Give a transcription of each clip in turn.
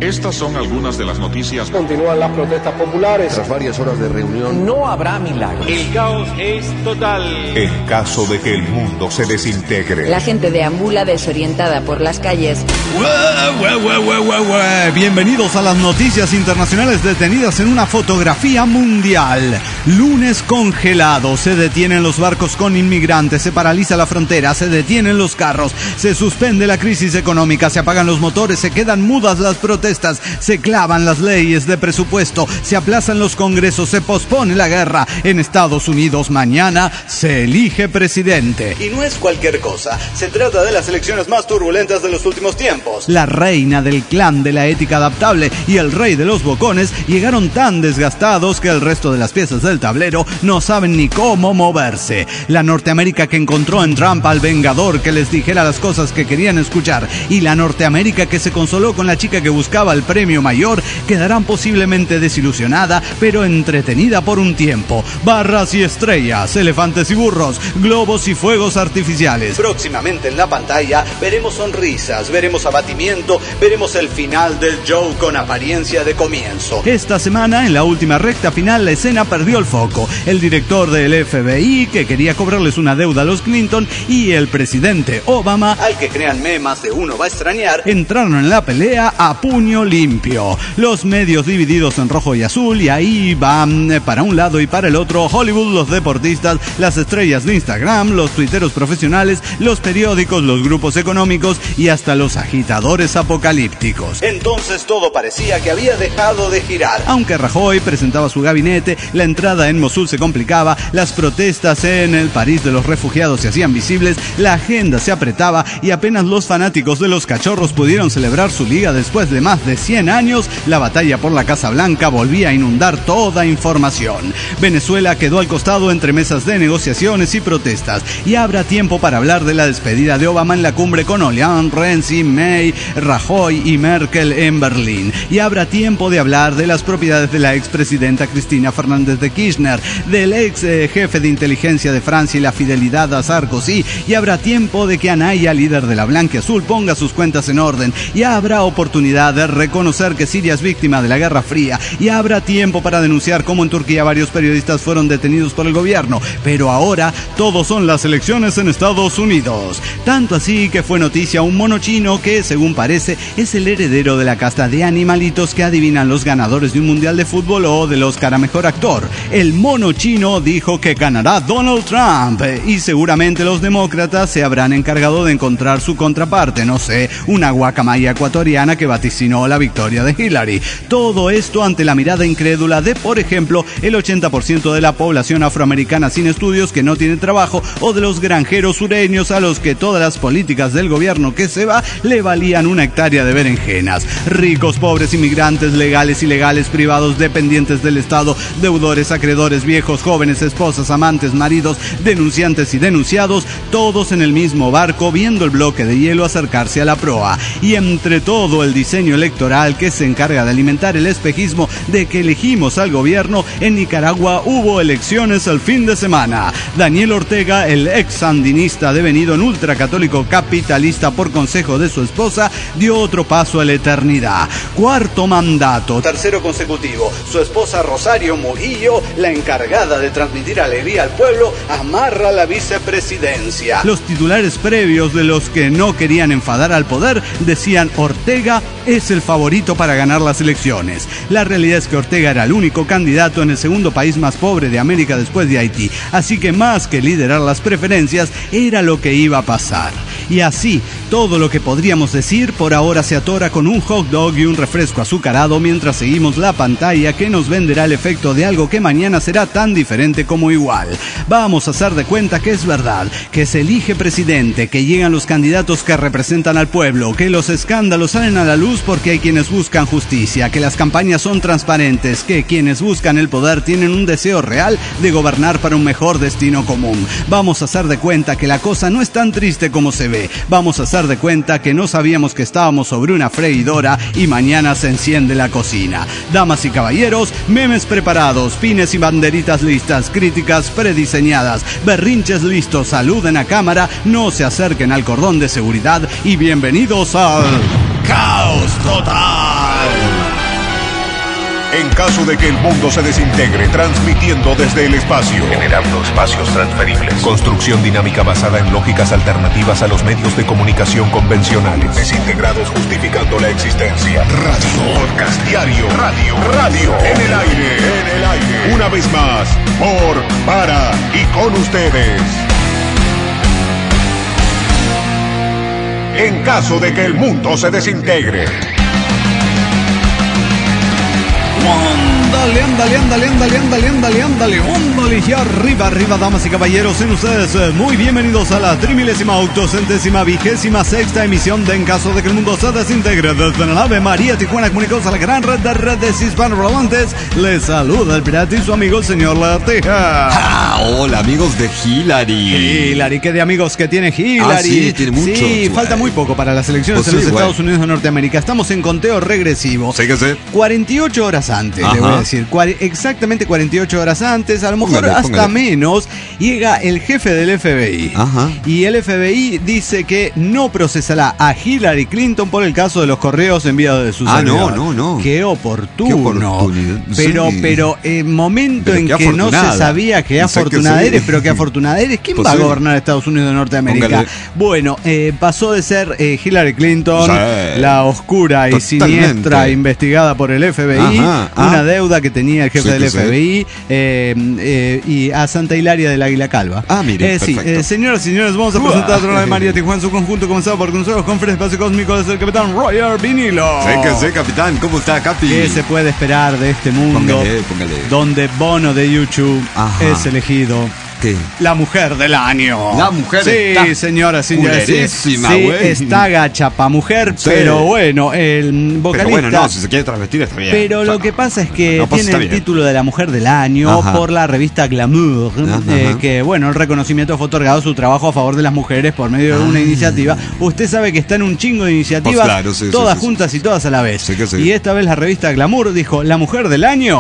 Estas son algunas de las noticias. Continúan las protestas populares. Tras varias horas de reunión, no habrá milagros. El caos es total. En caso de que el mundo se desintegre. La gente deambula desorientada por las calles. Bienvenidos a las noticias internacionales detenidas en una fotografía mundial. Lunes congelado. Se detienen los barcos con inmigrantes. Se paraliza la frontera. Se detienen los carros. Se suspende la crisis económica. Se apagan los motores. Se quedan mudas las protestas. Se clavan las leyes de presupuesto. Se aplazan los congresos. Se pospone la guerra. En Estados Unidos mañana se elige presidente. Y no es cualquier cosa. Se trata de las elecciones más turbulentas de los últimos tiempos. La reina del clan de la ética adaptable y el rey de los bocones llegaron tan desgastados que el resto de las piezas del tablero no saben ni cómo moverse. La Norteamérica que encontró en Trump al vengador que les dijera las cosas que querían escuchar y la Norteamérica que se consoló con la chica que buscaba el premio mayor quedarán posiblemente desilusionada pero entretenida por un tiempo. Barras y estrellas, elefantes y burros, globos y fuegos artificiales. Próximamente en la pantalla veremos sonrisas, veremos abatimiento, veremos el final del show con apariencia de comienzo. Esta semana, en la última recta final, la escena perdió el foco. El director del FBI, que quería cobrarles una deuda a los Clinton, y el presidente Obama, al que créanme más de uno va a extrañar, entraron en la pelea a puño limpio. Los medios divididos en rojo y azul, y ahí van para un lado y para el otro Hollywood, los deportistas, las estrellas de Instagram, los tuiteros profesionales, los periódicos, los grupos económicos y hasta los agitadores apocalípticos. Entonces todo parecía que había dejado de girar. Aunque Rajoy presentaba su gabinete, la entrada en Mosul se complicaba, las protestas en el París de los refugiados se hacían visibles, la agenda se apretaba y apenas los fanáticos de los cachorros pudieron celebrar su liga después de más de 100 años, la batalla por la Casa Blanca volvía a inundar toda información. Venezuela quedó al costado entre mesas de negociaciones y protestas, y habrá tiempo para hablar de la despedida de Obama en la cumbre con Hollande, Renzi, May, Rajoy y Merkel en Berlín. Y habrá tiempo de hablar de las propiedades de la expresidenta Cristina Fernández de Kirchner, del ex jefe de inteligencia de Francia y la fidelidad a Sarkozy. Y habrá tiempo de que Anaya, líder de la Blanquiazul, ponga sus cuentas en orden. Y habrá oportunidad de reconocer que Siria es víctima de la Guerra Fría. Y habrá tiempo para denunciar cómo en Turquía varios periodistas fueron detenidos por el gobierno. Pero ahora todo son las elecciones en Estados Unidos. Tanto así que fue noticia un mono chino que, según parece, es el heredero de la casta de animalitos que adivinan los ganadores de un mundial de fútbol o del Oscar a mejor actor. El mono chino dijo que ganará Donald Trump y seguramente los demócratas se habrán encargado de encontrar su contraparte, no sé, una guacamaya ecuatoriana que vaticinó la victoria de Hillary. Todo esto ante la mirada incrédula de, por ejemplo, el 80% de la población afroamericana sin estudios que no tiene trabajo o de los granjeros sureños a los que todas las políticas del gobierno que se va le valían una hectárea de berenjenas. Ricos, pobres, inmigrantes, legales, ilegales, privados, dependientes del Estado, deudores, acreedores, viejos, jóvenes, esposas, amantes, maridos, denunciantes y denunciados, todos en el mismo barco viendo el bloque de hielo acercarse a la proa. Y entre todo el diseño electoral que se encarga de alimentar el espejismo de que elegimos al gobierno, en Nicaragua hubo elecciones el fin de semana. Daniel Ortega, el ex sandinista devenido en ultracatólico capitalista por consejo de su esposa, dio otro paso a la eternidad. Cuarto mandato, tercero consecutivo. Su esposa Rosario Murillo, la encargada de transmitir alegría al pueblo, amarra la vicepresidencia. Los titulares previos de los que no querían enfadar al poder decían: Ortega es el favorito para ganar las elecciones. La realidad es que Ortega era el único candidato en el segundo país más pobre de América después de Haití, así que más que liderar las preferencias era lo que iba a pasar. Y así, todo lo que podríamos decir por ahora se atora con un hot dog y un refresco azucarado mientras seguimos la pantalla que nos venderá el efecto de algo que mañana será tan diferente como igual. Vamos a hacer de cuenta que es verdad, que se elige presidente, que llegan los candidatos que representan al pueblo, que los escándalos salen a la luz porque hay quienes buscan justicia, que las campañas son transparentes, que quienes buscan el poder tienen un deseo real de gobernar para un mejor destino común. Vamos a hacer de cuenta que la cosa no es tan triste como se ve. Vamos a hacer de cuenta que no sabíamos que estábamos sobre una freidora y mañana se enciende la cocina. Damas y caballeros, memes preparados, pines y banderitas listas, críticas prediseñadas, berrinches listos, saluden a cámara, no se acerquen al cordón de seguridad y bienvenidos al Caos Total. En caso de que el mundo se desintegre, transmitiendo desde el espacio. Generando espacios transferibles. Construcción dinámica basada en lógicas alternativas a los medios de comunicación convencionales. Desintegrados justificando la existencia. Radio. Podcast diario. Radio. En el aire. Una vez más. Por, para y con ustedes. En caso de que el mundo se desintegre. Ándale, y arriba, damas y caballeros, sean ustedes muy bienvenidos a la 3.826ª emisión de En caso de que el mundo se desintegre. Desde la nave María Tijuana, comunicados a la gran red de redes hispanohablantes, les saluda el pirata y su amigo el señor Lateja. Hola, amigos de Hillary, ¿qué de amigos que tiene Hillary? Sí, tiene muchos. Sí, falta muy poco para las elecciones en los Estados Unidos de Norteamérica. Estamos en conteo regresivo. Sí que sé. 48 horas antes, le voy a decir. Exactamente 48 horas antes, a lo mejor hasta menos, llega el jefe del FBI. Y el FBI dice que no procesará a Hillary Clinton por el caso de los correos enviados de su servidor. No. Qué oportuno. Pero momento en que no se sabía que afortunada eres, pero que afortunada eres. ¿Quién va a gobernar Estados Unidos de Norteamérica? Póngale. Bueno, pasó de ser Hillary Clinton, la oscura y siniestra investigada por el FBI, una deuda que tenía el jefe del FBI, y a Santa Hilaria del Águila Calva. Mire, señoras y señores, vamos a presentar a la María Tijuana en su conjunto, comenzado por nosotros con Fred Espacio Cósmico desde el capitán Roger Vinilo. Sí, capitán, ¿cómo está, Capi? ¿Qué se puede esperar de este mundo Póngale. donde Bono de YouTube es elegido? ¿Qué? La mujer del año. La mujer sí, señoras y señores. Sí, güey. está gacha pa' mujer, pero bueno, el vocalista. Pero bueno, si se quiere transvestir está bien. Pero lo que pasa es que tiene el título de la mujer del año por la revista Glamour, que bueno, el reconocimiento fue otorgado a su trabajo a favor de las mujeres por medio de una iniciativa. Usted sabe que está en un chingo de iniciativas, todas juntas y todas a la vez. Y esta vez la revista Glamour dijo, la mujer del año,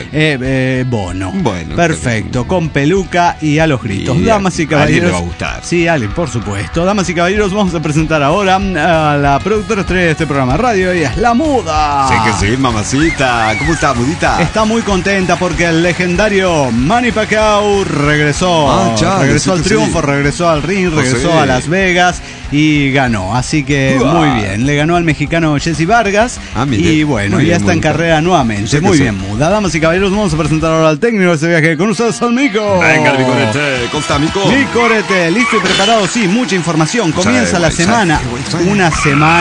Bono. Bueno, perfecto, con peluca y a los gritos. Damas y caballeros. A alguien le va a gustar. Sí, alguien, por supuesto. Damas y caballeros, vamos a presentar ahora a la productora estrella de este programa de radio. Ella es La Muda. Sí que sí, mamacita. ¿Cómo está, Mudita? Está muy contenta porque el legendario Manny Pacquiao regresó. Regresó al triunfo, regresó al ring, regresó a Las Vegas y ganó. Así que muy bien. Le ganó al mexicano Jesse Vargas. Y bueno, ya está en carrera nuevamente. Muy bien, Muda. Damas y caballeros, vamos a presentar ahora al técnico de este viaje. Con ustedes al Mico. Venga, mi corete. ¿Cómo está, Mico? Mi corete, listo y preparado. Sí, mucha información. Comienza la semana. Una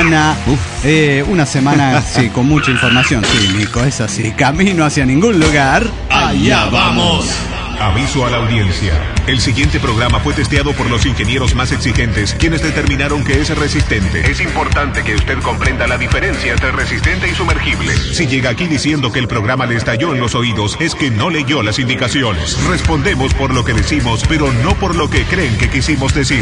semana, sí, con mucha información. Sí, Mico, es así. Camino hacia ningún lugar. Allá vamos. Aviso a la audiencia. El siguiente programa fue testeado por los ingenieros más exigentes, quienes determinaron que es resistente. Es importante que usted comprenda la diferencia entre resistente y sumergible. Si llega aquí diciendo que el programa le estalló en los oídos, es que no leyó las indicaciones. Respondemos por lo que decimos, pero no por lo que creen que quisimos decir.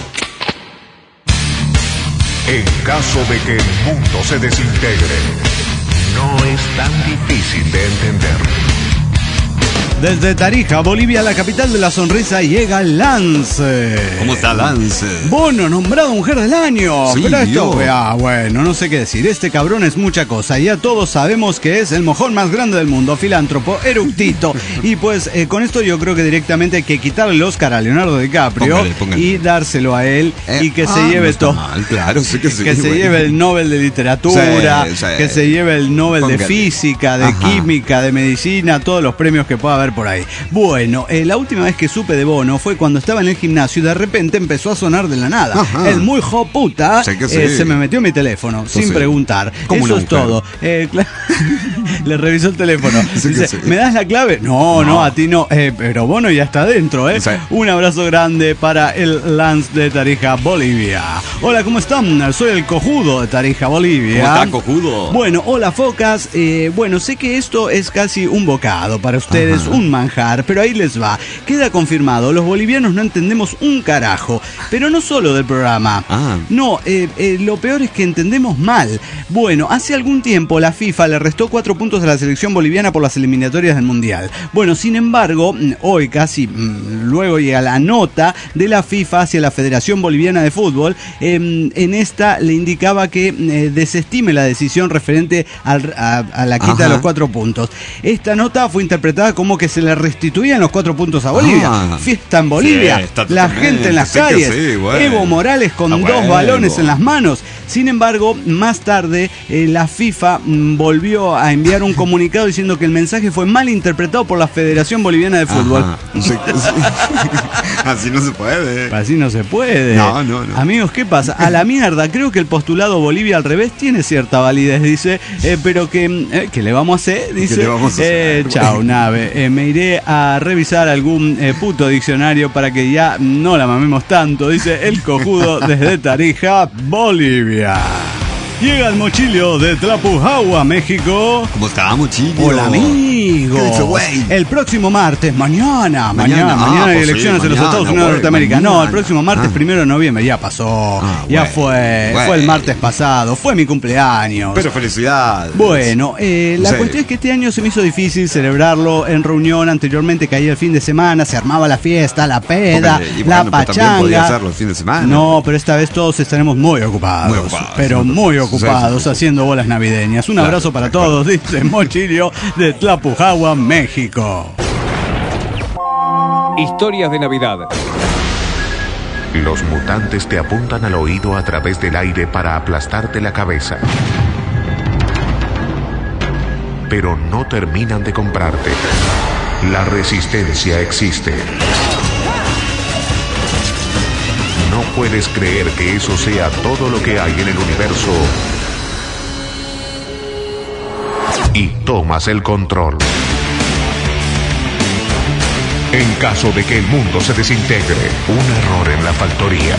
En caso de que el mundo se desintegre, no es tan difícil de entender. Desde Tarija, Bolivia, la capital de la sonrisa, llega Lance. ¿Cómo está Lance? Bono, nombrado mujer del año. Sí, pero esto, bueno, no sé qué decir. Este cabrón es mucha cosa. Ya todos sabemos que es el mojón más grande del mundo, filántropo, eructito. Y pues con esto yo creo que directamente hay que quitarle el Oscar a Leonardo DiCaprio. Póngale. Y dárselo a él y que se lleve todo. Claro, sí que sí. Que se lleve el Nobel de Literatura, que se lleve el Nobel de Física, de Química, de Medicina, todos los premios que pueda haber por ahí. Bueno, la última vez que supe de Bono fue cuando estaba en el gimnasio y de repente empezó a sonar de la nada. El muy joputa se me metió en mi teléfono sin preguntar. Eso es todo. Le revisó el teléfono. Dice, ¿me das la clave? No, a ti no. Pero Bono ya está adentro, ¿eh? Un abrazo grande para el Lance de Tarija, Bolivia. Hola, ¿cómo están? Soy el cojudo de Tarija, Bolivia. ¿Cómo está, cojudo? Bueno, hola, focas. Bueno, sé que esto es casi un bocado para ustedes, un un manjar, pero ahí les va. Queda confirmado, los bolivianos no entendemos un carajo, pero no solo del programa. No, lo peor es que entendemos mal. Bueno, hace algún tiempo la FIFA le restó 4 puntos a la selección boliviana por las eliminatorias del Mundial. Bueno, sin embargo, hoy casi luego llega la nota de la FIFA hacia la Federación Boliviana de Fútbol. En esta le indicaba que desestime la decisión referente a la quita de los 4 puntos. Esta nota fue interpretada como que se le restituían los 4 puntos a Bolivia. Fiesta en Bolivia, la gente en las calles, Evo Morales con 2 balones en las manos. Sin embargo, más tarde la FIFA volvió a enviar un comunicado diciendo que el mensaje fue mal interpretado por la Federación Boliviana de Fútbol. Así no se puede. Así no se puede. No. Amigos, ¿qué pasa? A la mierda, creo que el postulado Bolivia al revés tiene cierta validez, dice, pero que ¿qué le vamos a hacer? Dice, chao, nave, me iré a revisar algún puto diccionario para que ya no la mamemos tanto, dice el cojudo desde Tarija, Bolivia. Llega el Mochilio de Tlapujahua, México. ¿Cómo está, Mochilio? Hola, amigo. ¿Qué dice, güey? El próximo martes, mañana hay elecciones en los Estados Unidos de Norteamérica. Mañana. No, el próximo martes, 1 de noviembre, ya pasó. Ya fue el martes pasado, fue mi cumpleaños. Pero felicidades. Bueno, la cuestión es que este año se me hizo difícil celebrarlo en reunión. Anteriormente caía el fin de semana, se armaba la fiesta, la peda, la pachanga. Podía hacerlo el fin de semana. No, pero esta vez todos estaremos muy ocupados. Pero muy ocupados haciendo bolas navideñas. Un abrazo para todos, dice Mochilio de Tlapujahua, México. Historias de Navidad. Los mutantes te apuntan al oído a través del aire para aplastarte la cabeza. Pero no terminan de comprarte. La resistencia existe. No puedes creer que eso sea todo lo que hay en el universo. Y tomas el control. En caso de que el mundo se desintegre, un error en la factoría.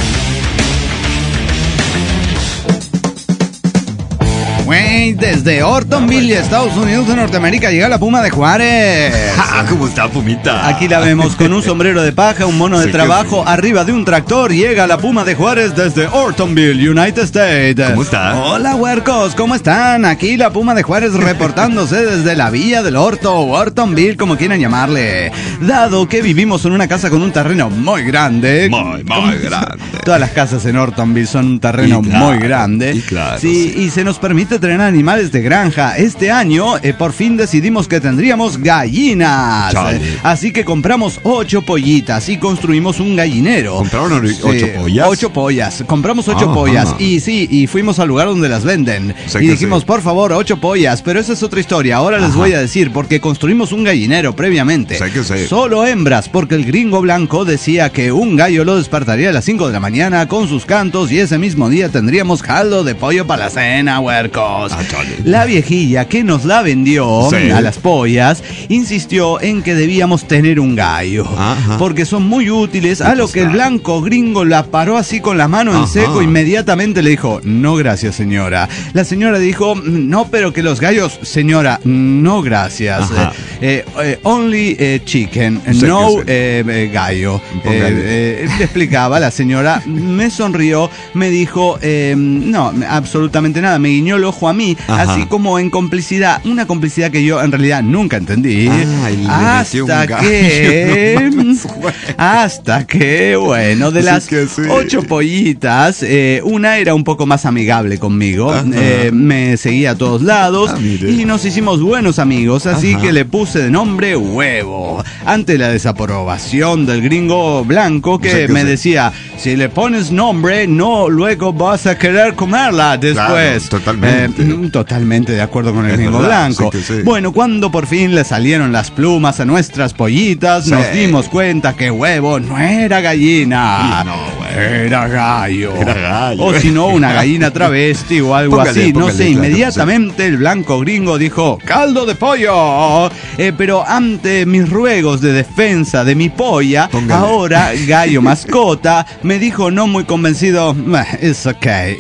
Desde Ortonville, Estados Unidos de Norteamérica, llega la Puma de Juárez. ¿Cómo está, Pumita? Aquí la vemos con un sombrero de paja, un mono de trabajo, arriba de un tractor. Llega la Puma de Juárez desde Ortonville, United States. ¿Cómo está? Hola, huercos, ¿cómo están? Aquí la Puma de Juárez reportándose desde la Villa del Horto, o Ortonville, como quieran llamarle. Dado que vivimos en una casa con un terreno muy grande. Muy grande. Todas las casas en Ortonville son un terreno muy grande. Sí, y se nos permite tener animales de granja. Este año, por fin decidimos que tendríamos gallinas. Así que compramos 8 pollitas y construimos un gallinero. ¿Compraron 8 pollas? 8 pollas. Compramos 8 pollas. Y fuimos al lugar donde las venden. Y dijimos, por favor, 8 pollas. Pero esa es otra historia. Ahora les voy a decir, porque construimos un gallinero previamente. Solo hembras, porque el gringo blanco decía que un gallo lo despertaría a las 5 de la mañana con sus cantos y ese mismo día tendríamos caldo de pollo para la cena, huerco. La viejilla que nos la vendió a las pollas insistió en que debíamos tener un gallo porque son muy útiles, a lo que el blanco gringo la paró así con la mano en seco. Inmediatamente le dijo, no gracias, señora. La señora dijo, no, pero que los gallos, señora, no gracias. Only chicken, no gallo. Le explicaba la señora, me sonrió, me dijo, no, absolutamente nada, me guiñó el ojo a mí, así como en complicidad, una complicidad que yo en realidad nunca entendí, hasta que, bueno, de las 8 pollitas, una era un poco más amigable conmigo, me seguía a todos lados y nos hicimos buenos amigos, así que le puse de nombre Huevo, ante la desaprobación del gringo blanco que me decía, si le pones nombre, no, luego vas a querer comerla después. Totalmente de acuerdo con el gringo blanco. Bueno, cuando por fin le salieron las plumas a nuestras pollitas, nos dimos cuenta que Huevo no era gallina. era gallo. Era gallo. O si no, una gallina travesti o algo así. No sé, claro, inmediatamente el blanco gringo dijo, caldo de pollo. Pero ante mis ruegos de defensa de mi polla, ahora gallo mascota me dijo no muy convencido, it's okay.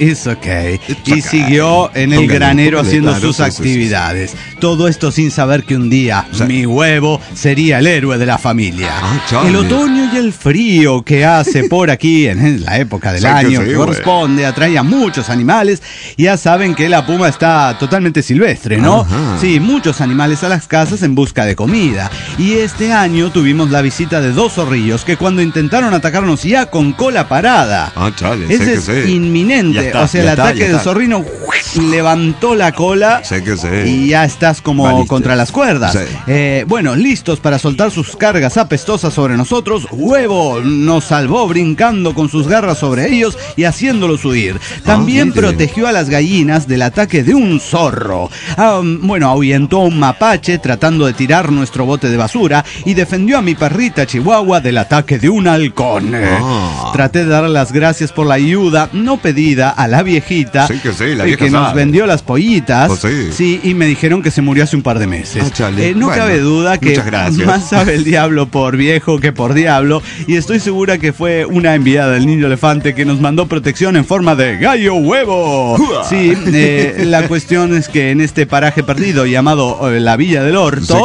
Y siguió en el granero haciendo sus actividades. Todo esto sin saber que un día mi huevo sería el héroe de la familia. El otoño y el frío que hace por aquí en la época del año que corresponde atrae a muchos animales. Ya saben que la puma está totalmente silvestre, ¿no? Sí, muchos animales a las casas en busca de comida. Y este año tuvimos la visita de 2 zorrillos que cuando intentaron atacarnos ya con cola parada. Ese es inminente. O sea, el ataque del zorrino levantó la cola y ya estás como contra las cuerdas. Bueno, listos para soltar sus cargas apestosas sobre nosotros, Huevo nos salvó brincando con sus garras sobre ellos y haciéndolos huir. También protegió a las gallinas del ataque de un zorro. Bueno, ahuyentó a un mapache tratando de tirar nuestro bote de basura y defendió a mi perrita Chihuahua del ataque de un halcón. Traté de dar las gracias por la ayuda no pedida a la viejita que nos vendió las pollitas. Sí, y me dijeron que se murió hace un par de meses. No cabe duda que más sabe el diablo por viejo que por diablo, y estoy segura que fue una enviada del niño elefante que nos mandó protección en forma de gallo huevo. Sí, la cuestión es que en este paraje perdido llamado la Villa del Orto,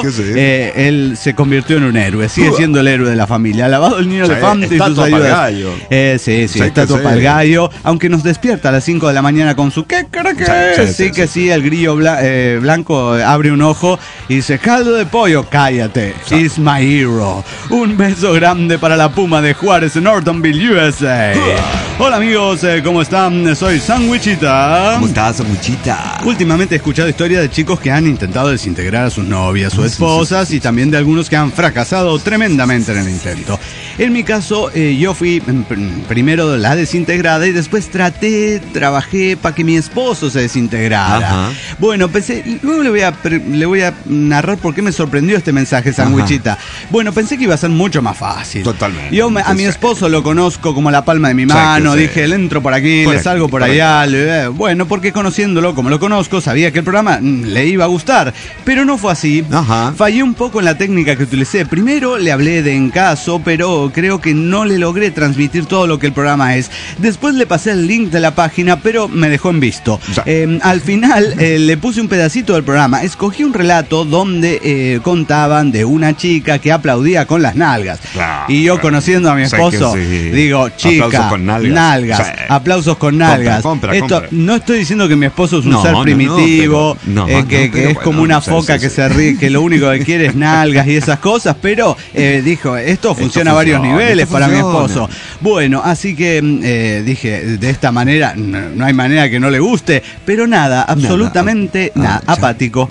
él se convirtió en un héroe, sigue siendo el héroe de la familia. Alabado el niño elefante y sus ayudas. Estatua para el gallo, aunque nos despierta a las 5 de la mañana con su ¿qué cara que? Sí, el grillo blanco abre un ojo y dice, caldo de pollo, cállate, it's my hero. Un beso grande para la puma de Juárez en Nortonville, USA. Hola amigos, ¿cómo están? Soy Sandwichita. ¿Cómo estás, Sandwichita? Últimamente he escuchado historias de chicos que han intentado desintegrar a sus novias o esposas y también de algunos que han fracasado tremendamente en el intento. En mi caso, yo fui primero la desintegrada y después trabajé para que mi esposo se desintegrara. Bueno, pensé, luego le voy a narrar por qué me sorprendió este mensaje, Sandwichita. Bueno, pensé que iba a ser mucho más fácil. Totalmente. Yo a mi esposo lo conozco como la palma de mi mano. Dije, le entro por aquí, le salgo por allá. Bueno, porque conociéndolo como lo conozco, sabía que el programa le iba a gustar. Pero no fue así. Fallé un poco en la técnica que utilicé. Primero le hablé de en caso, pero creo que no le logré transmitir todo lo que el programa es. Después le pasé el link de la página, pero me dejó en visto. Al final le puse un pedacito del programa. Escogí un relato donde contaban de una chica que aplaudía con las nalgas. Y yo, conociendo a mi esposo, digo, chica, aplausos con nalgas. Aplausos con nalgas. Compra. No estoy diciendo que mi esposo es un ser primitivo, que es como una foca que se ríe, que lo único que quiere es nalgas y esas cosas, pero dijo, esto funciona a varios niveles para mi esposo. Bueno, así que dije, de esta manera no hay manera que no le guste, pero nada, absolutamente nada, apático.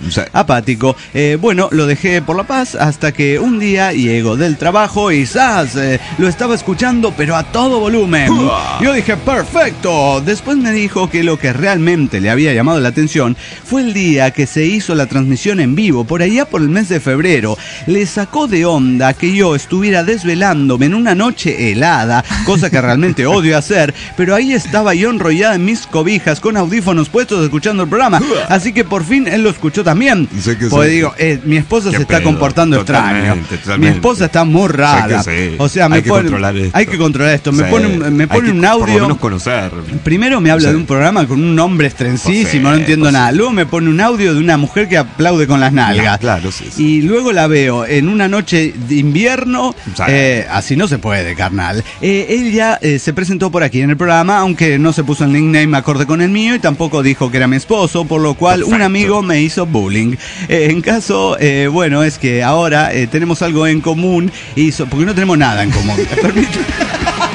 Bueno, lo dejé por la paz hasta que un día llego del trabajo y ¡zas! Lo estaba escuchando, pero a todo volumen. Yo dije, perfecto. Después me dijo que lo que realmente le había llamado la atención fue el día que se hizo la transmisión en vivo, por allá por el mes de febrero. Le sacó de onda que yo estuviera desvelándome en una noche helada, cosa que realmente odio hacer, pero ahí estaba yo enrollada en mis cobijas con audífonos puestos escuchando el programa, así que por fin él lo escuchó también. Pues digo, mi esposa se está comportando extraño. Mi esposa está muy rara. O sea, hay que controlar esto. Me pone un audio. Por lo menos conocer. Primero me habla de un programa con un nombre estrencísimo, no entiendo nada. Luego me pone un audio de una mujer que aplaude con las nalgas. Y luego la veo en una noche de invierno. Así no se puede, carnal. Él ya se presentó por aquí en el programa, aunque no se puso el nickname acorde con el mío y tampoco dijo que era mi esposo, por lo cual un amigo me hizo bullying. En caso, bueno, es que ahora tenemos algo en común, porque no tenemos nada en común.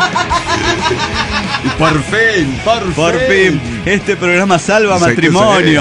Por fin, este programa salva matrimonios.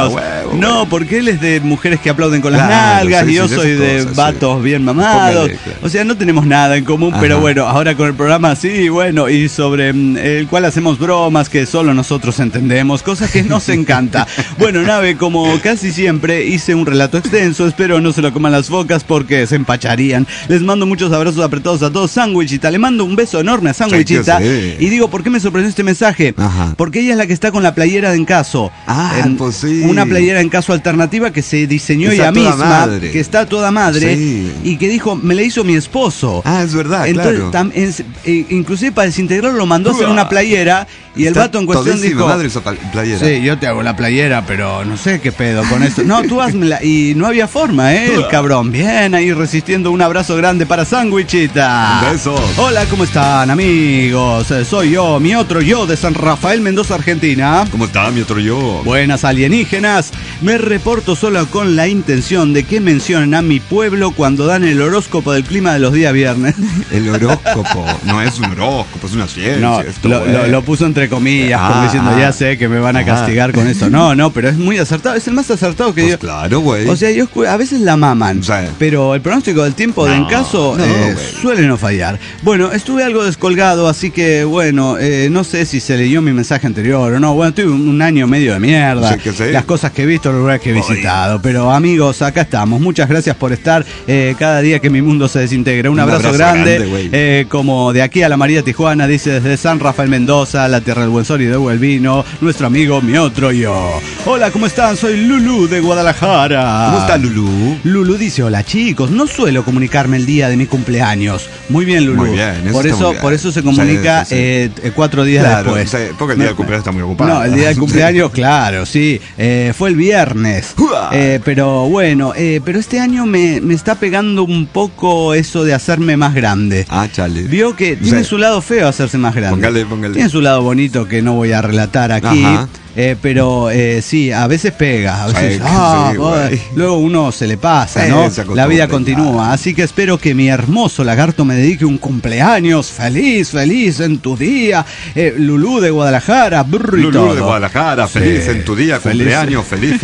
No, porque él es de mujeres que aplauden con las Claro, nalgas sí, y yo sí, soy esas de cosas, vatos bien mamados. Póngale, claro. O sea, no tenemos nada en común, pero Ajá. bueno, ahora con el programa sí, bueno, y sobre el cual hacemos bromas que solo nosotros entendemos, cosas que nos encanta. Bueno, Nave, como casi siempre, hice un relato extenso, espero no se lo coman las focas porque se empacharían. Les mando muchos abrazos apretados a todos. Sandwichita, le mando un beso enorme a Sandwichita. Sí. Y digo, ¿por qué me sorprendió este mensaje? Ajá. Porque ella es la que está con la playera de Encaso. Pues sí. Una playera Encaso alternativa que se diseñó Está ella toda misma, madre. que está toda madre, Sí. y que dijo, me la hizo mi esposo. Es verdad, Entonces, claro. inclusive para desintegrarlo lo mandó a hacer una playera y el Está vato en cuestión todísima dijo, madre esa playera. sí, yo te hago la playera, pero no sé qué pedo con esto. No, tú házmela. Y no había forma, el cabrón. Bien, ahí resistiendo. Un abrazo grande para Sandwichita. Besos. Hola, ¿cómo están, amigos? Soy yo, mi otro yo de San Rafael, Mendoza, Argentina. ¿Cómo está mi otro yo? Buenas alienígenas, me reporto solo con la intención de que mencionen a mi pueblo cuando dan el horóscopo del clima de los días viernes. El horóscopo. No es un horóscopo, es una ciencia. No, esto lo puso entre comillas, como diciendo, ya sé que me van a castigar con esto. No, pero es muy acertado, es el más acertado que Pues yo. claro, güey. O sea, a veces la maman, Sí. pero el pronóstico del tiempo de Encaso güey. suele no fallar. Bueno, estuve algo descolgado, así que bueno, no sé si se leyó mi mensaje anterior o no. Bueno, tuve un año medio de mierda. Sí, que sí. Las cosas que he visto, los lugares que he visitado. Pero amigos, acá estamos. Muchas gracias por estar cada día que mi mundo se desintegra. Un abrazo grande. güey. Como de aquí a la María Tijuana, dice desde San Rafael Mendoza, la tierra del buen sol y de buen vino, nuestro amigo mi otro yo. Hola, ¿cómo están? Soy Lulú de Guadalajara. ¿Cómo está Lulú? Lulú dice, hola chicos, no suelo comunicarme el día de mi cumpleaños. Muy bien, Lulú. Muy bien, eso por está eso, muy bien. por eso se comunica Sí. 4 días Claro, después. sí, porque el día del cumpleaños está muy ocupado. No, el día del cumpleaños, claro, sí. Fue el viernes. Pero bueno, pero este año me está pegando un poco eso de hacerme más grande. Chale. Vio que tiene su lado feo hacerse más grande. Póngale. Tiene su lado bonito que no voy a relatar aquí. Ajá. Pero sí, a veces pega. A veces, Sí, güey. luego uno se le pasa, ¿no? Se acostumbra, La vida continúa. claro. Así que espero que mi hermoso lagarto me dedique un cumpleaños feliz en tu día. Lulú de Guadalajara, Lulú todo. de Guadalajara, feliz en tu día, Feliz. cumpleaños,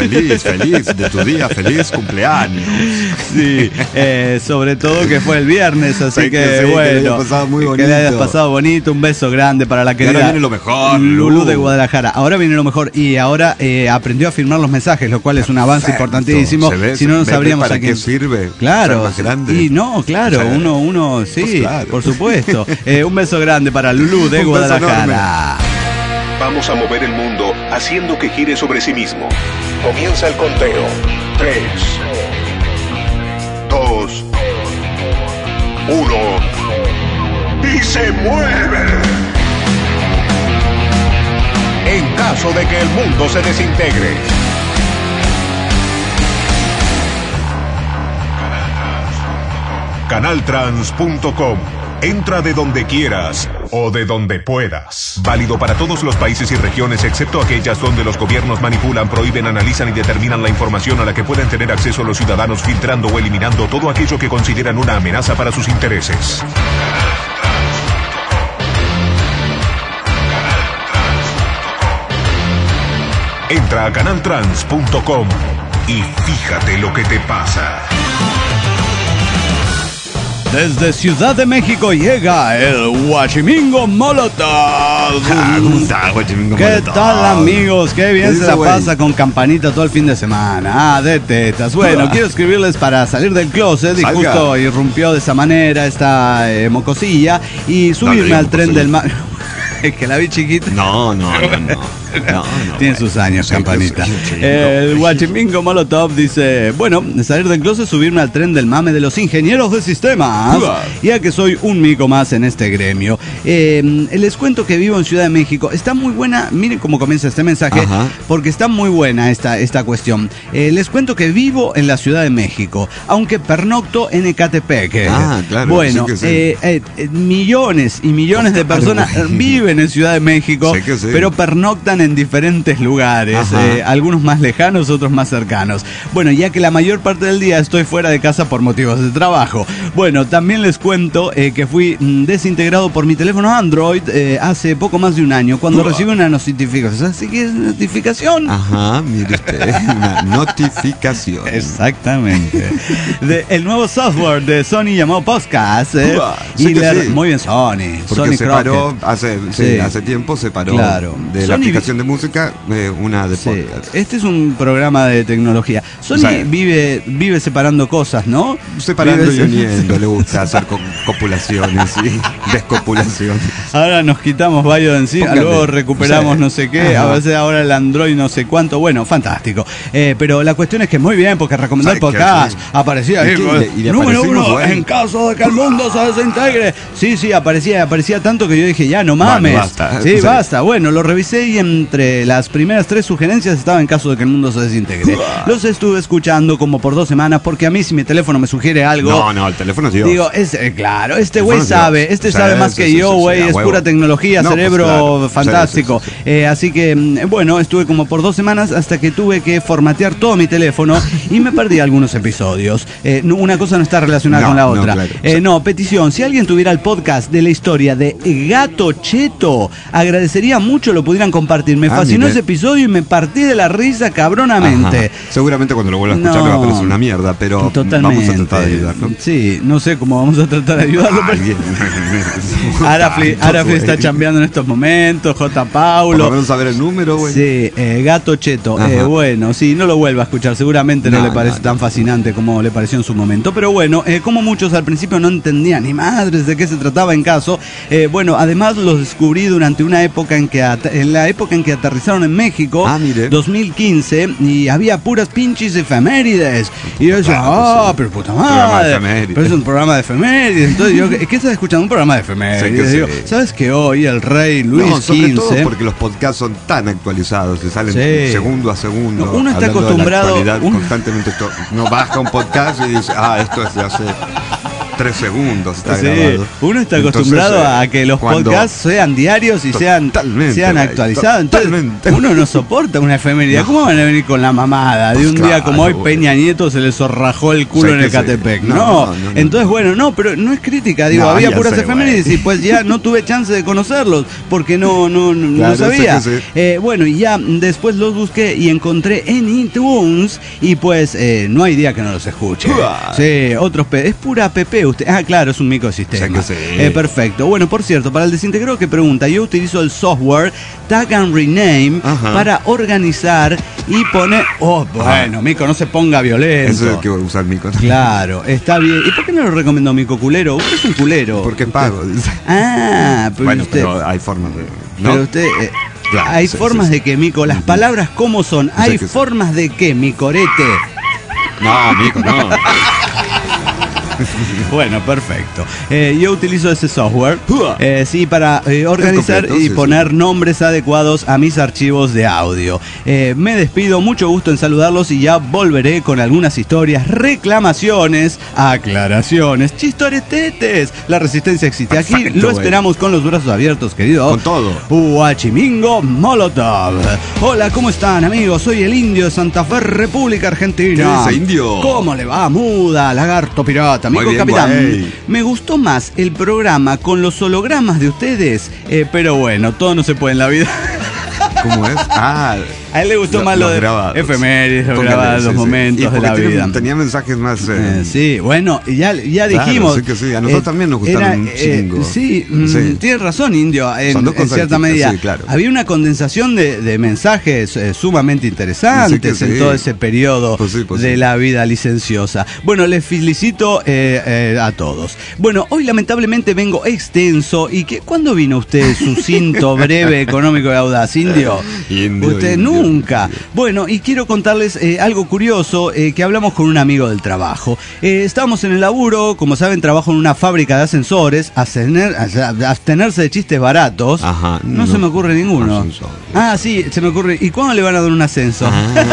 feliz de tu día, feliz cumpleaños. Sí, sobre todo que fue el viernes, así Sí, que que sí, que bueno, le haya pasado muy que le hayas bonito. pasado bonito, un beso grande para la Y querida ahora viene lo mejor, Lulú Lulú. de Guadalajara. Ahora viene lo mejor y ahora aprendió a firmar los mensajes, lo cual es un avance importantísimo. Se ve, Si no, no ve sabríamos para a quién qué sirve. Claro, Ser más grande. y no, claro, O sea, uno sí, pues claro. por supuesto. Un beso grande para Lulú de Un beso Guadalajara. Vamos a mover el mundo haciendo que gire sobre sí mismo. Comienza el conteo. 3, 2, 1. ¡Y se mueve! En caso de que el mundo se desintegre. Canaltrans.com. Entra de donde quieras o de donde puedas. Válido para todos los países y regiones excepto aquellas donde los gobiernos manipulan, prohíben, analizan y determinan la información a la que pueden tener acceso los ciudadanos, filtrando o eliminando todo aquello que consideran una amenaza para sus intereses. Entra a canaltrans.com y fíjate lo que te pasa. Desde Ciudad de México llega el Huachimingo Molotov. ¿Cómo está, Huachimingo ¿Qué Molotov? tal, amigos? Qué bien ¿Qué se dice, la güey? pasa con campanita todo el fin de semana. De tetas. Bueno, quiero escribirles para salir del closet y Salga. justo irrumpió de esa manera esta mocosilla y subirme diga al tren mocosilla. del mar. Es que la vi chiquita. No. Tiene sus años, Sí, campanita. sí, sí, sí. El Huachimingo Molotov dice, bueno, salir del closet, subirme al tren del mame de los ingenieros de sistemas, ya que soy un mico más en este gremio. Les cuento que vivo en Ciudad de México. Está muy buena, miren cómo comienza este mensaje, Ajá. porque está muy buena esta cuestión. Les cuento que vivo en la Ciudad de México, aunque pernocto en Ecatepec. Claro, Bueno, sí que sí. millones y millones de personas viven en Ciudad de México, Sí que sí. pero pernoctan en diferentes lugares, algunos más lejanos, otros más cercanos. Bueno, ya que la mayor parte del día estoy fuera de casa por motivos de trabajo. Bueno, también les cuento que fui desintegrado por mi teléfono Android hace poco más de un año, cuando recibí una notificación. ¿Así que es notificación? Ajá, mire usted, una notificación. Exactamente. El nuevo software de Sony llamado Podcast. Muy bien, Sony. Porque Sony se paró, hace tiempo se paró de Sony, la aplicación de música, una de podcast. Este es un programa de tecnología. Sony vive separando cosas, ¿no? Separando y uniendo, le gusta hacer copulaciones y descopulaciones. Ahora nos quitamos varios de encima, luego recuperamos no sé qué, a veces ahora el Android no sé cuánto. Bueno, fantástico. Pero la cuestión es que muy bien, porque recomendó el podcast. Aparecía ahí, número 1, en caso de que el mundo se desintegre. Sí, aparecía tanto que yo dije, ya, no mames. Basta. Sí, basta. Bueno, lo revisé y entre las primeras 3 sugerencias estaba en caso de que el mundo se desintegre. Los estuve escuchando como por 2 semanas, porque a mí si mi teléfono me sugiere algo... No, el teléfono es Dios. Digo, claro, este güey sabe, sabe más que yo, güey, es pura tecnología, cerebro fantástico. Así que, bueno, estuve como por 2 semanas hasta que tuve que formatear todo mi teléfono y me perdí algunos episodios. Una cosa no está relacionada con la otra. Claro. Petición, si alguien tuviera el podcast de la historia de Gato Cheto, agradecería mucho lo pudieran compartir. Me fascinó ese episodio y me partí de la risa cabronamente. Seguramente cuando lo vuelva a escuchar le va a parecer una mierda, pero vamos a tratar de ayudarlo. Sí, no sé cómo vamos a tratar de ayudarlo. Arafli está chambeando en estos momentos, J. Paulo. Por lo menos saber el número, güey. Sí, Gato Cheto. Bueno, sí, no lo vuelva a escuchar. Seguramente no le parece tan fascinante como le pareció en su momento. Pero bueno, como muchos al principio no entendían ni madres de qué se trataba en caso. Bueno, además los descubrí durante una época en la época en que aterrizaron en México, 2015, y había puras pinches efemérides. Y yo decía, pero puta madre, pero es un programa de efemérides. Entonces yo, ¿qué estás escuchando? Un programa de efemérides. Digo, ¿sabes que hoy el rey Luis XV? Sobre todo porque los podcasts son tan actualizados, se salen segundo a segundo. Uno está acostumbrado. Constantemente uno baja un podcast y dice, esto es de hace 3 segundos está grabado. Uno está acostumbrado a que los podcasts sean diarios y sean actualizados. Entonces, uno no soporta una efeméride. ¿Cómo van a venir con la mamada de un día como hoy, Peña Nieto se le zorrajó el culo en el Catepec? Entonces, bueno, pero no es crítica. Digo, había puras efemérides y pues ya no tuve chance de conocerlos porque no sabía. Bueno, y ya después los busqué y encontré en iTunes y pues no hay día que no los escuche. Otros es pura PP. Claro, es un microsistema. Perfecto. Bueno, por cierto, para el desintegrado que pregunta, yo utilizo el software Tag and Rename para organizar y poner... bueno, Mico, no se ponga violento. Eso es lo que voy a usar, Mico. Claro, está bien. ¿Y por qué no lo recomendó Mico culero? Usted es un culero. Porque pago. Pero hay formas de... Pero usted... hay formas de que, Mico, las palabras como son. Hay formas de que, mi corete. No, Mico, no. Bueno, perfecto. Yo utilizo ese software para organizar y poner nombres adecuados a mis archivos de audio. Me despido, mucho gusto en saludarlos y ya volveré con algunas historias, reclamaciones, aclaraciones, chistoretetes. La resistencia existe. Aquí lo esperamos con los brazos abiertos, querido. Con todo. Huachimingo Molotov. Hola, ¿cómo están, amigos? Soy el Indio de Santa Fe, República Argentina. ¿Qué dice, Indio? ¿Cómo le va? Muda, lagarto pirata. Amigo capitán, me gustó más el programa con los hologramas de ustedes, pero bueno, todo no se puede en la vida. ¿Cómo es? A él le gustó más lo de efemérides, los momentos de la vida. Tenía mensajes más... bueno, ya dijimos... Sí. A nosotros también nos gustaron un chingo. Tienes razón, Indio, en cierta medida. Claro. Había una condensación de mensajes sumamente interesantes en todo ese periodo de la vida licenciosa. Bueno, les felicito a todos. Bueno, hoy lamentablemente vengo extenso. ¿Y cuándo vino usted sucinto, breve, económico y audaz, Indio? Usted nunca. Bueno, y quiero contarles algo curioso, que hablamos con un amigo del trabajo. Estábamos en el laburo, como saben, trabajo en una fábrica de ascensores, abstenerse de chistes baratos. No se me ocurre ninguno. Sí, se me ocurre. ¿Y cuándo le van a dar un ascenso?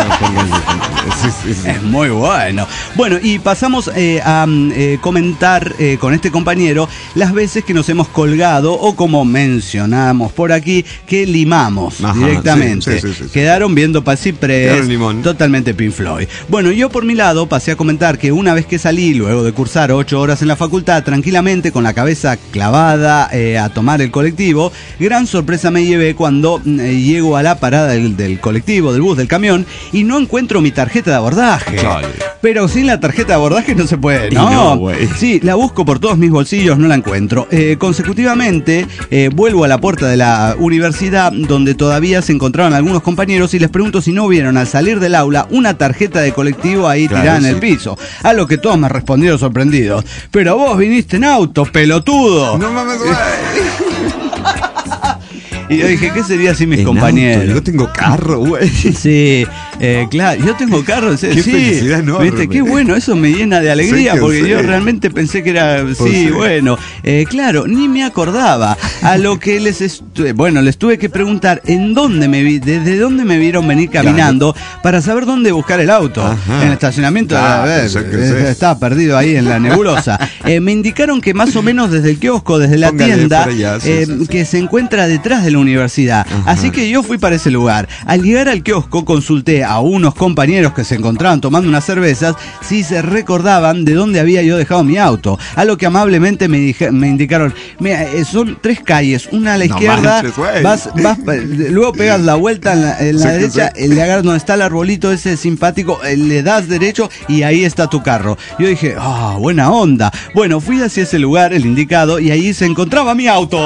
Es muy bueno. Bueno, y pasamos a comentar con este compañero las veces que nos hemos colgado o como mencionamos por aquí, que limamos. directamente. Sí. Quedaron viendo Ciprés, limón. totalmente Pink Floyd. Bueno, yo por mi lado pasé a comentar que una vez que salí, luego de cursar 8 horas en la facultad, tranquilamente con la cabeza clavada a tomar el colectivo, gran sorpresa me llevé cuando llego a la parada del colectivo, del bus, del camión, y no encuentro mi tarjeta de abordaje. Chale. Pero sin la tarjeta de abordaje no se puede, ¿no? No, güey. Sí, la busco por todos mis bolsillos, no la encuentro. Consecutivamente, vuelvo a la puerta de la universidad, donde todavía se encontraban algunos compañeros, y les pregunto si no vieron al salir del aula una tarjeta de colectivo ahí tirada en el piso. A lo que todos me respondieron sorprendidos: pero vos viniste en auto, pelotudo. No mames, güey. Y yo dije, ¿qué sería si mis En compañeros? auto, yo tengo carro, güey. Sí, claro, yo tengo carro. Qué felicidad enorme. ¿Viste? Qué bueno, eso me llena de alegría, Sí, que porque sí. yo realmente pensé que era, sí, bueno, claro, ni me acordaba. A lo que les tuve que preguntar desde dónde me vieron venir caminando, para saber dónde buscar el auto. Ajá. En el estacionamiento, Pues, estaba perdido ahí en la nebulosa. Me indicaron que más o menos desde el kiosco, desde la Póngale tienda, por allá, sí. que se encuentra detrás de la universidad. Ajá. Así que yo fui para ese lugar. Al llegar al kiosco, consulté a unos compañeros que se encontraban tomando unas cervezas si se recordaban de dónde había yo dejado mi auto. A lo que amablemente me indicaron: mira, son 3 calles, una a la izquierda, manches, luego pegas la vuelta en la Sí, derecha, le agarras donde está el arbolito ese simpático, le das derecho y ahí está tu carro. Yo dije, buena onda. Bueno, fui hacia ese lugar, el indicado, y ahí se encontraba mi auto.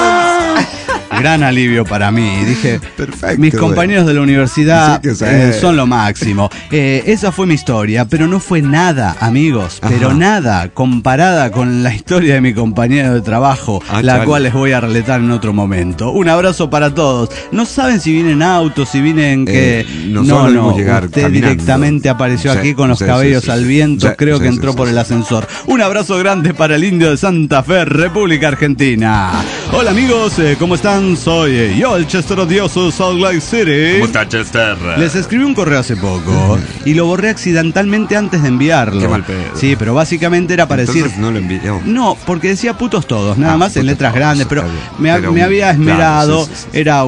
Gran alivio para mí. Dije, perfecto, mis compañeros de la universidad Sí, son lo máximo. Esa fue mi historia, pero no fue nada, amigos, pero nada comparada con la historia de mi compañero de trabajo, la cual les voy a relatar en otro momento. Un abrazo para todos. No saben si vienen en auto, si vienen que... nosotros debemos llegar usted caminando. directamente apareció aquí con los cabellos al viento, creo que entró por el ascensor. Un abrazo grande para el indio de Santa Fe, República Argentina. Hola amigos, ¿cómo están? Soy yo, el Chester odioso, Salt Lake City. ¿Cómo está, Chester? Les escribí un correo hace poco y lo borré accidentalmente antes de enviarlo. Qué mal pedo. Sí, pero básicamente era para Entonces decir... no lo envió. No, porque decía putos todos, nada más en putos letras todos, grandes, pero está bien. me había esmerado, Claro, sí. era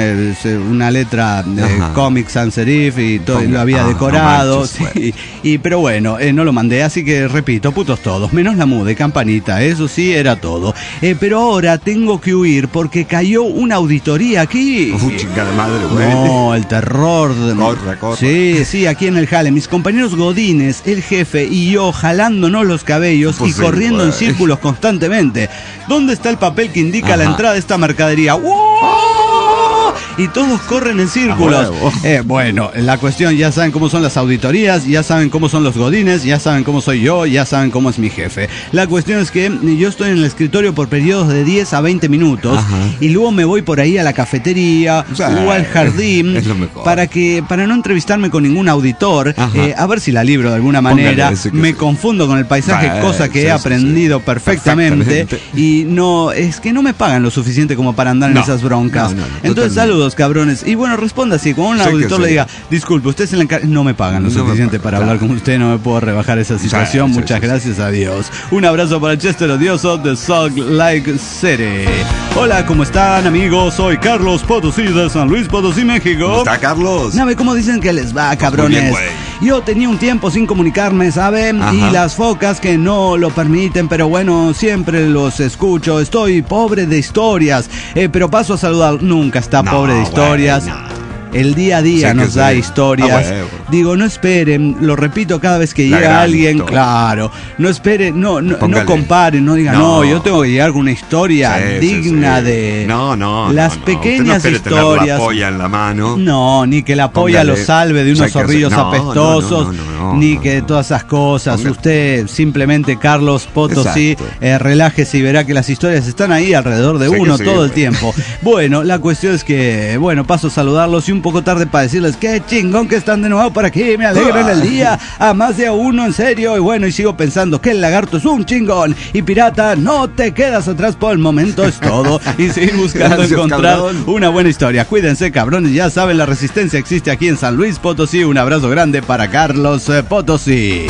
una letra de Ajá. Comic Sans Serif y todo, Ponga. lo había No decorado, manches, sí, pero bueno, no lo mandé, así que repito, putos todos, menos la mude, campanita, eso sí era todo. Pero ahora tengo que huir porque cayó una auditoría aquí. Chingada madre, güey. No, el terror. Corre. Sí, aquí en el jale. Mis compañeros godines, el jefe y yo jalándonos los cabellos Pues y sí, corriendo en güey. círculos constantemente. ¿Dónde está el papel que indica Ajá. la entrada de esta mercadería? ¡Wow! Y todos corren en círculos. Bueno, la cuestión, ya saben cómo son las auditorías, ya saben cómo son los godines, ya saben cómo soy yo, ya saben cómo es mi jefe. La cuestión es que yo estoy en el escritorio por periodos de 10 a 20 minutos. Ajá. Y luego me voy por ahí a la cafetería o al jardín es lo mejor. para no entrevistarme con ningún auditor, a ver si la libro de alguna manera. Póngale ese que Me sí. confundo con el paisaje, cosa que he aprendido perfectamente. Y no, es que no me pagan lo suficiente como para andar en esas broncas. No, Entonces, totalmente. saludos, cabrones. Y bueno, responda así, cuando un Sí que auditor sí. le diga, disculpe, usted se le encarga, no me pagan lo No me suficiente pagan, para claro. hablar con usted, no me puedo rebajar esa situación. Sí, Muchas sí, gracias a Dios. Un abrazo para el Chester odioso de Salt Lake City. Hola, ¿cómo están, amigos? Soy Carlos Potosí de San Luis Potosí, México. ¿Cómo está, Carlos? ¿Sabe cómo dicen que les va, cabrones? bien, güey. Yo tenía un tiempo sin comunicarme, ¿saben? Ajá. Y las focas que no lo permiten, pero bueno, siempre los escucho. Estoy pobre de historias, pero paso a saludar. Nunca está pobre de historias. Güey, no. El día a día Sí que nos da sí. historias. Güey. Digo, no esperen, lo repito cada vez que La llega gran alguien, historia. claro. No esperen, no Póngale. comparen, no digan, no, yo tengo que llegar con una historia Sí, digna sí. de No. las no. pequeñas Usted no espere tener historias. la polla en la mano. No, ni que la polla Póngale. lo salve de unos O sea, que zorrillos no, apestosos, no, ni que todas esas cosas. Póngale. Usted simplemente, Carlos Potosí, Exacto. relájese y verá que las historias están ahí alrededor de Sí que uno sí, todo el güey. tiempo. Bueno, la cuestión es que, paso a saludarlos y un poco tarde para decirles qué chingón que están de nuevo por aquí, me alegran el día a más de uno, en serio. Y bueno, y sigo pensando que el lagarto es un chingón. Y pirata, no te quedas atrás por el momento, es todo. Y seguir buscando Gracias, encontrar cabrón. una buena historia. Cuídense, cabrones, ya saben, la resistencia existe aquí en San Luis Potosí. Un abrazo grande para Carlos Potosí.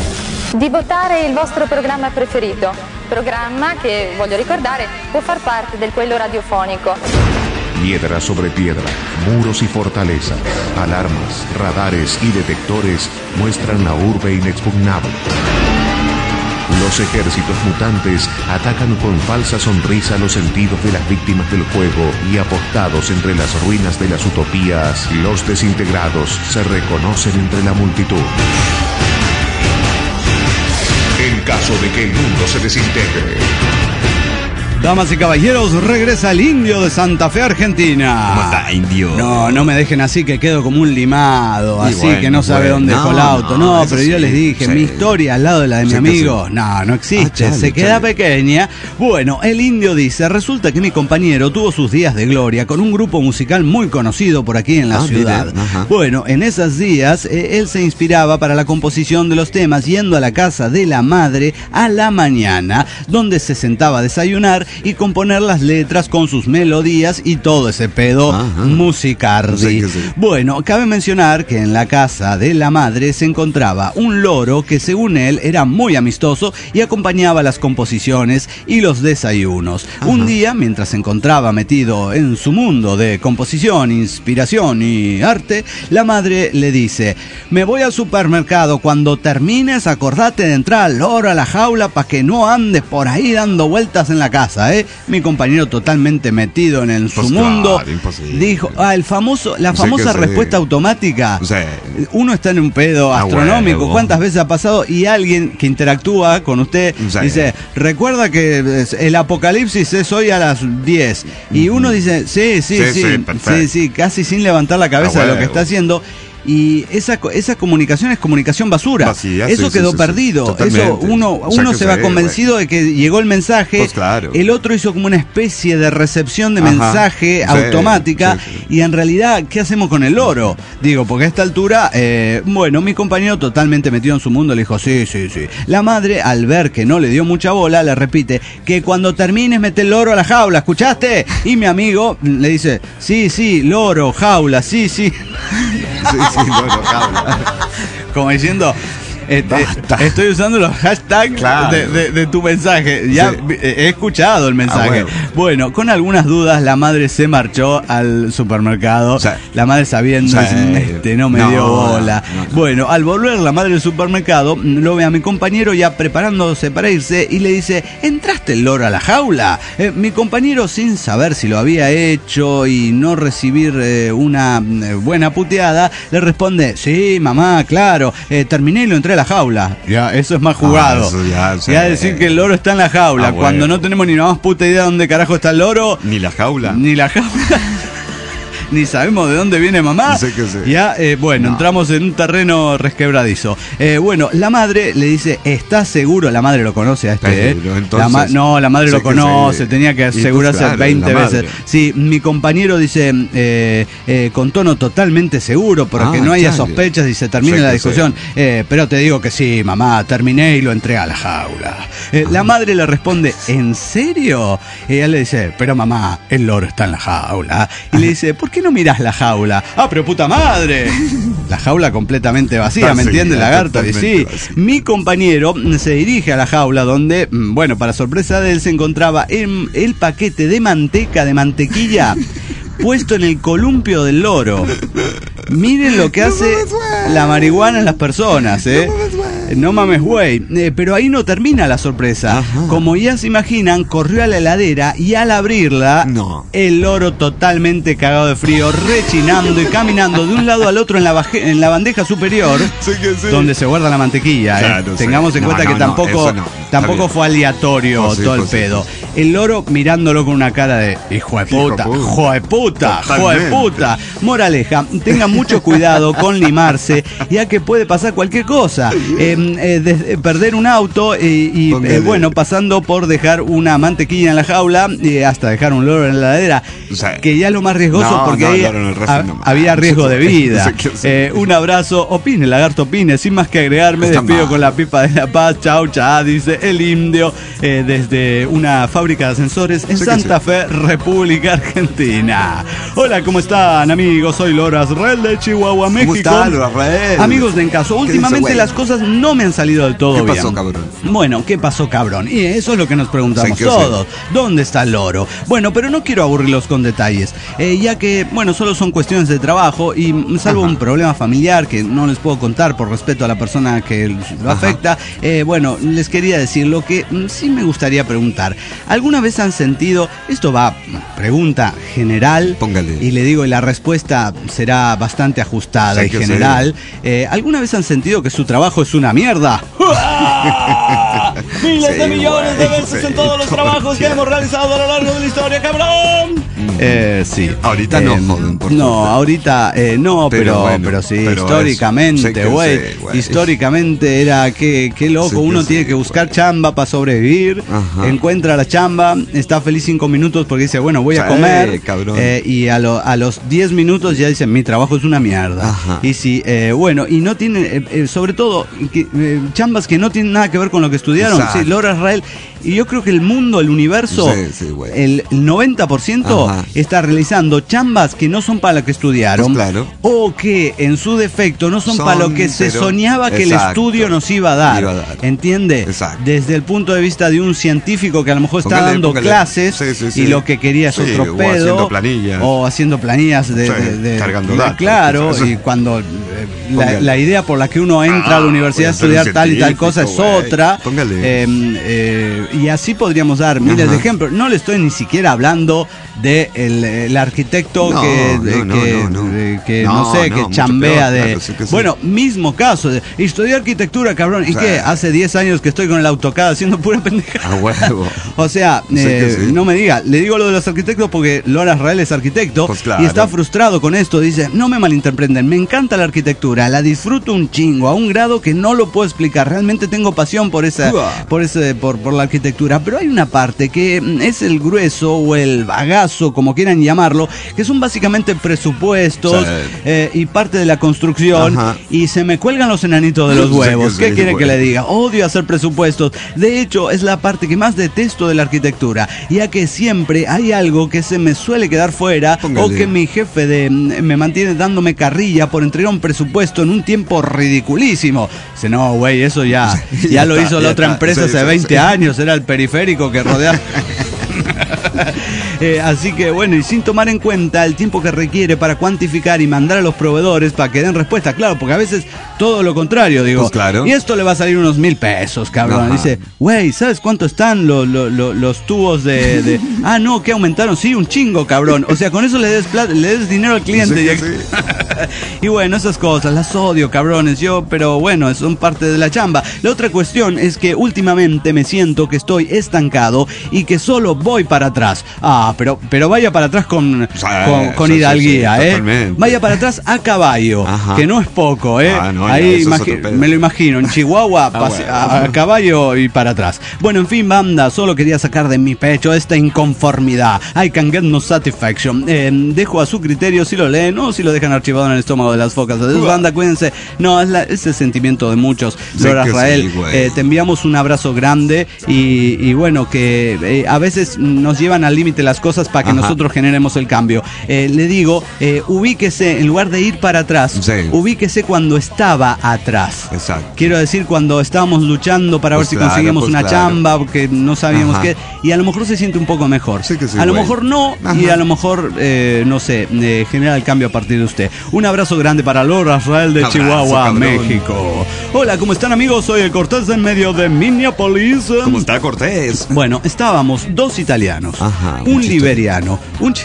Di votare il vostro programma preferito, programma che, voglio ricordare, può far parte del quello radiofonico. Piedra sobre piedra, muros y fortalezas, alarmas, radares y detectores muestran la urbe inexpugnable. Los ejércitos mutantes atacan con falsa sonrisa los sentidos de las víctimas del juego y apostados entre las ruinas de las utopías, los desintegrados se reconocen entre la multitud. En caso de que el mundo se desintegre. Damas y caballeros, regresa el Indio de Santa Fe, Argentina. ¿Cómo está, Indio? No me dejen así que quedo como un limado, así bueno, que no sabe dónde dejó el auto. No, pero yo les dije, mi historia al lado de la de mi amigo, no existe, se queda pequeña. Bueno, el Indio dice, resulta que mi compañero tuvo sus días de gloria con un grupo musical muy conocido por aquí en la ciudad. Bueno, en esos días él se inspiraba para la composición de los temas yendo a la casa de la madre a la mañana, donde se sentaba a desayunar y componer las letras con sus melodías y todo ese pedo musicardi. Bueno, cabe mencionar que en la casa de la madre se encontraba un loro que según él era muy amistoso y acompañaba las composiciones y los desayunos. Un día, mientras se encontraba metido en su mundo de composición, inspiración y arte, la madre le dice, me voy al supermercado, cuando termines acordate de entrar al loro a la jaula para que no andes por ahí dando vueltas en la casa. Mi compañero totalmente metido en su mundo dijo, la famosa respuesta automática. Uno está en un pedo astronómico, ¿cuántas veces ha pasado? Y alguien que interactúa con usted dice, recuerda que el apocalipsis es hoy a las 10 y uno dice, sí, casi sin levantar la cabeza de lo que está haciendo. Y esa comunicación es comunicación basura. Eso quedó perdido. Totalmente. Eso uno se va convencido de que llegó el mensaje. Pues claro. El otro hizo como una especie de recepción de mensaje automática. Y en realidad, ¿qué hacemos con el loro? Digo, porque a esta altura, mi compañero totalmente metido en su mundo le dijo, sí. La madre, al ver que no le dio mucha bola, le repite que cuando termines mete el loro a la jaula, ¿escuchaste? Y mi amigo le dice, sí, loro, jaula, sí. Como diciendo, estoy usando los hashtags de tu mensaje. Ya he escuchado el mensaje. Bueno, con algunas dudas la madre se marchó al supermercado. La madre sabiendo, no me dio bola. Bueno, al volver la madre del supermercado, lo ve a mi compañero ya preparándose para irse y le dice, ¿entraste el loro a la jaula? Mi compañero, sin saber si lo había hecho y no recibir una buena puteada, le responde, sí, mamá, claro, terminé y lo entré a la jaula. Ya, eso es más jugado. Ya decir que el loro está en la jaula, cuando no tenemos ni la más puta idea de dónde carajo está el loro. Ni la jaula. Ni sabemos de dónde viene mamá. Ya, entramos en un terreno resquebradizo. La madre le dice, ¿estás seguro? La madre lo conoce a este, entonces, la madre lo conoce, tenía que asegurarse 20 veces. Sí, mi compañero dice, con tono totalmente seguro, porque no haya sospechas y se termine la discusión. Pero te digo que sí, mamá, terminé y lo entré a la jaula. La madre le responde, ¿en serio? Y ella le dice, pero mamá, el loro está en la jaula. Y le dice, ¿por qué no mirás la jaula? Pero puta madre. La jaula completamente vacía, ¿me entiendes, lagarto? Y sí, mi compañero se dirige a la jaula donde, para sorpresa de él, se encontraba el paquete de mantequilla puesto en el columpio del loro. Miren lo que hace la marihuana en las personas, No mames, güey. Pero ahí no termina la sorpresa. Como ya se imaginan, corrió a la heladera y al abrirla, el loro totalmente cagado de frío, rechinando y caminando de un lado al otro en la bandeja superior, donde se guarda la mantequilla. Tengamos en cuenta que tampoco fue aleatorio todo el pedo. El loro mirándolo con una cara de hijo de puta. Moraleja, tengan mucho cuidado con limarse, ya que puede pasar cualquier cosa. Perder un auto y pasando por dejar una mantequilla en la jaula hasta dejar un loro en la heladera, que ya es lo más riesgoso porque ahí había riesgo de vida. Un abrazo, opine, lagarto, opine. Sin más que agregar, me despido con la pipa de la paz. Chau, dice el Indio desde una fábrica de ascensores en Santa Fe, República Argentina. Hola, ¿cómo están, amigos? Soy Loras Relder. de Chihuahua, México. ¿Cómo está, Loras Rael? Amigos de En Caso, últimamente las cosas no me han salido del todo bien. ¿Qué pasó, cabrón? Bueno, ¿qué pasó, cabrón? Y eso es lo que nos preguntamos todos. ¿Dónde está el loro? Bueno, pero no quiero aburrirlos con detalles, ya que, bueno, solo son cuestiones de trabajo y salvo un problema familiar que no les puedo contar por respeto a la persona que lo afecta, bueno, les quería decir lo que sí me gustaría preguntar. ¿Alguna vez han sentido, esto va, pregunta general, póngale, y le digo, y la respuesta será bastante ajustada y general, ¿alguna vez han sentido que su trabajo es una mierda? Miles de millones de veces en todos los trabajos que hemos realizado a lo largo de la historia, cabrón. Sí. Ahorita no, joven, por no, ahorita no, pero sí, pero históricamente, güey. Históricamente era que loco, uno tiene que buscar chamba para sobrevivir. Encuentra la chamba, está feliz 5 minutos porque dice, bueno, voy a comer. Y a los 10 minutos ya dice, mi trabajo es una mierda. Y sí, bueno, y no tiene, sobre todo, chambas que no tienen nada que ver con lo que estudiaron. Sí, Loras Rael. Y yo creo que el mundo, el universo, el 90% está realizando chambas que no son para lo que estudiaron, o que en su defecto no son para lo que se soñaba que el estudio nos iba a dar. ¿Entiende? Desde el punto de vista de un científico que a lo mejor está dando clases y lo que quería es otro pedo, o haciendo planillas cargando datos. Claro, y cuando la idea por la que uno entra a la universidad a estudiar tal y tal cosa es otra. Y así podríamos dar miles de ejemplos. No le estoy ni siquiera hablando de el arquitecto que chambea de... Bueno, mismo caso de estudié arquitectura, cabrón. ¿Y qué? Hace 10 años que estoy con el AutoCAD haciendo pura pendeja. O sea, no me diga. Le digo lo de los arquitectos porque Loras Rael es arquitecto y está frustrado con esto. Dice, no me malinterpreten, me encanta la arquitectura, la disfruto un chingo, a un grado que no lo puedo explicar. Realmente tengo pasión por la arquitectura, pero hay una parte que es el grueso o el bagazo, como quieran llamarlo, que son básicamente presupuestos y parte de la construcción, y se me cuelgan los enanitos de los huevos. ¿Qué quiere que le diga? Odio hacer presupuestos. De hecho, es la parte que más detesto de la arquitectura, ya que siempre hay algo que se me suele quedar fuera, o que mi jefe me mantiene dándome carrilla por entregar un presupuesto en un tiempo ridiculísimo. Dice, no, güey, eso ya lo hizo la otra empresa hace 20 años, era el periférico que rodeaba. Así que bueno, y sin tomar en cuenta el tiempo que requiere para cuantificar y mandar a los proveedores para que den respuesta, claro, porque a veces todo lo contrario, digo, y esto le va a salir unos 1,000 pesos, cabrón. Dice, güey, ¿sabes cuánto están los tubos de... Ah, no, que aumentaron, sí, un chingo, cabrón. O sea, con eso le des dinero al cliente. Y bueno, esas cosas las odio, cabrones, pero bueno, son parte de la chamba. La otra cuestión es que últimamente me siento que estoy estancado y que solo voy para atrás. Pero vaya para atrás con hidalguía, vaya para atrás a caballo, que no es poco, ahí me lo imagino, en Chihuahua, a caballo y para atrás. Bueno, en fin, banda, solo quería sacar de mi pecho esta inconformidad. I can get no satisfaction. Dejo a su criterio si lo leen o si lo dejan archivado en el estómago de las focas. Adiós, banda, cuídense. No, es el sentimiento de muchos. Loras Rael, te enviamos un abrazo grande y bueno, que a veces nos llevan al límite las cosas para que nosotros generemos el cambio. Le digo, ubíquese, en lugar de ir para atrás, ubíquese cuando estaba atrás. Quiero decir, cuando estábamos luchando para ver si conseguíamos una chamba, porque no sabíamos qué, y a lo mejor se siente un poco mejor. A lo mejor no, y a lo mejor, no sé, genera el cambio a partir de usted. Un abrazo grande para Loras Rael de Chihuahua, México. Hola, ¿cómo están, amigos? Soy el Cortés en medio de Minneapolis. ¿Cómo está, Cortés? Bueno, estábamos 2 italianos, un liberiano,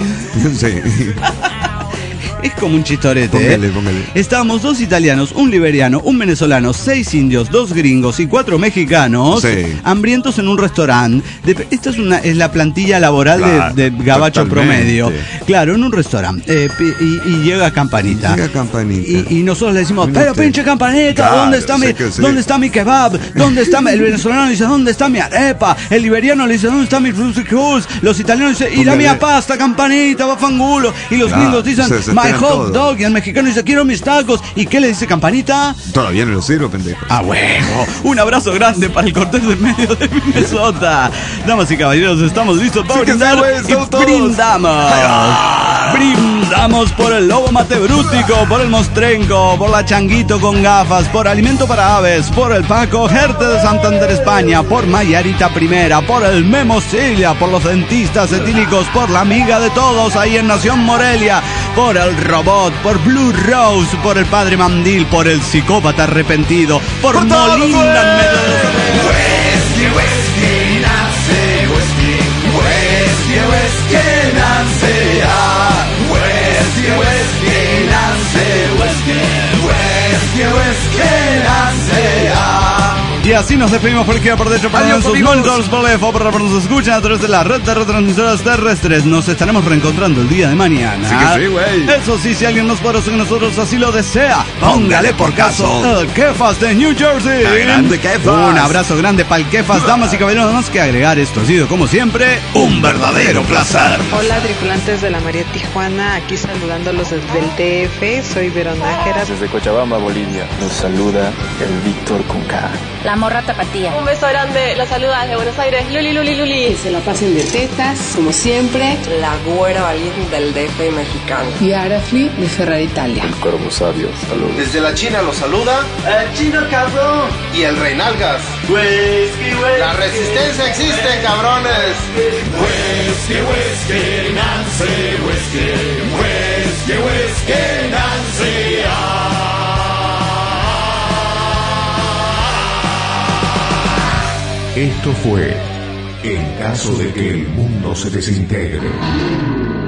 Es como un chistorete. Póngale. Estábamos 2 italianos, un liberiano, un venezolano, 6 indios, 2 gringos y 4 mexicanos hambrientos en un restaurante. Esta es la plantilla laboral de gabacho promedio. Claro, en un restaurante. Y llega Campanita. Y nosotros le decimos, pero pinche Campanita, ¿dónde está mi kebab? ¿Dónde está el venezolano dice, ¿dónde está mi arepa? El liberiano le dice, ¿dónde está mi frusikurs? Los italianos dicen, y la mía pasta, Campanita, va fangulo. Y los gringos dicen, my hot dog. Y el mexicano dice, quiero mis tacos. ¿Y qué le dice Campanita? Todavía no lo sirvo, pendejo. ¡A huevo! Un abrazo grande para el Cortés del medio de Minnesota. Damas y caballeros, estamos listos para brindar y brindamos. Brindamos por el lobo matebrútico, por el mostrenco, por la changuito con gafas, por alimento para aves, por el Paco Gerte de Santander, España, por Mayarita Primera, por el Memo Cilia, por los dentistas etílicos, por la amiga de todos ahí en Nación Morelia, por el robot, por Blue Rose, por el padre Mandil, por el psicópata arrepentido, por Molina en medio de Y así nos despedimos por aquí por dentro para nuestros monitores por la por nos escuchan a través de la red de retransmisoras terrestres. Nos estaremos reencontrando el día de mañana. Sí que sí, güey. Eso sí, si alguien nos parece que nosotros así lo desea, póngale por caso el Kefas de New Jersey. Grande Kefas. Un abrazo grande para el Kefas, damas y caballeros. Nada más que agregar, esto ha sido como siempre un verdadero placer. Hola tripulantes de la María Tijuana, aquí saludándolos desde el DF. Soy Veronájera. Desde Cochabamba, Bolivia, nos saluda el Víctor Conca. La morra tapatía. Un beso grande, los saluda desde Buenos Aires, Luli. Que se la pasen de tetas, como siempre. La güera valiente del DF mexicano. Y Arafli de Ferrar Italia. El Corvo Sabio, saludos. Desde la China los saluda el Chino Cabrón y el Reinalgas. La resistencia existe, cabrones. Whisky, Nancy, whisky, Nancy. Esto fue En caso de que el mundo se desintegre.